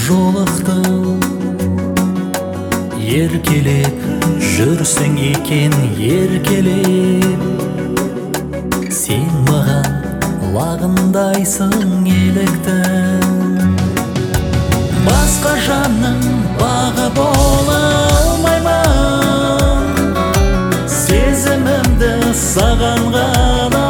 жолықтым, еркелеп жүрсің екен, еркелеп. Сен маған лағындайсың еліктің. Басқа жанның бағы бола алмаймын, сезімімді саған ғана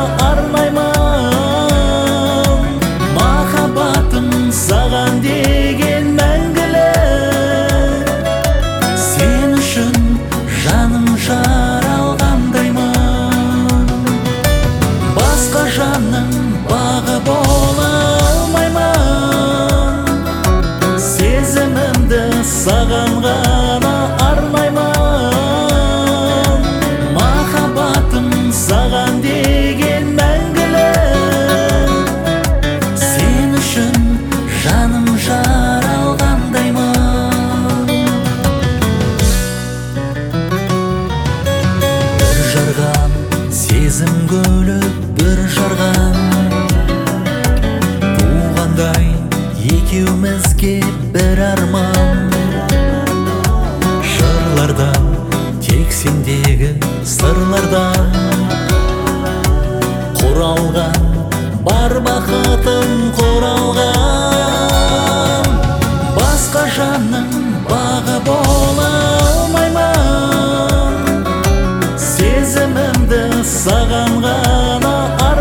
арнаймын. Махаббатым саған деген мәңгілік, сен үшін жаным жаралғандаймын. Басқа жанның бағы бола алмаймын, сезімімді саған ғана арнаймын. Махаббатым саған деген мәңгілік, сен үшін жаным жаралғандаймын. Бір жарған сезім гүлі, бір жарған туғандай екеумізге бір арман. Жырлардан тек сендегі сырлардан құралған бар бақытым құралған. Басқа жанның бағы бола алмаймын, сезімімді саған ғана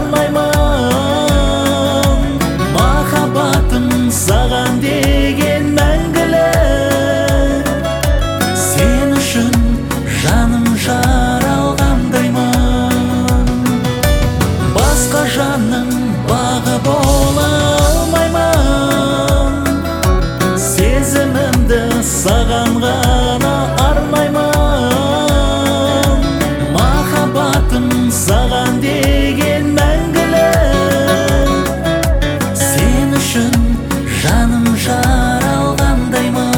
арнаймын. Махаббатым саған деген мәңгілік, сен үшін жаным жаралғандаймын. Басқа жанның бағы бола алмаймын, сезімімді саған ғана арнаймын. Махаббатым саған деген мәңгілік, сен үшін жаным жаралғандаймын.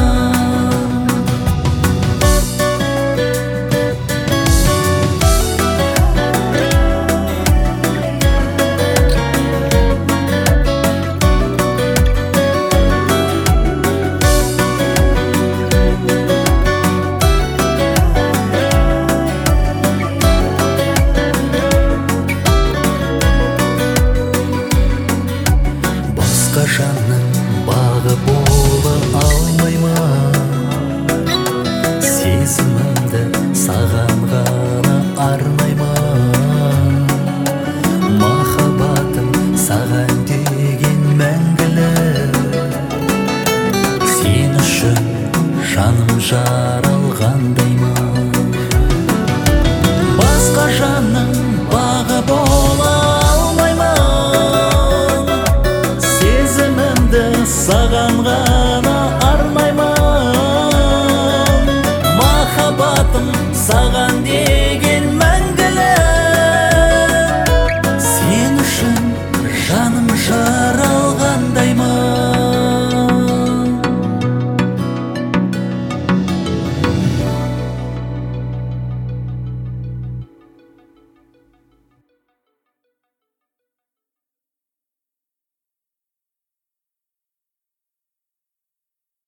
Басқа жанның бағы бола алмаймын, сезімімді саған ғана арнаймын. Махаббатым саған деген мәңгілік, сен үшін жаным жаралғандаймын.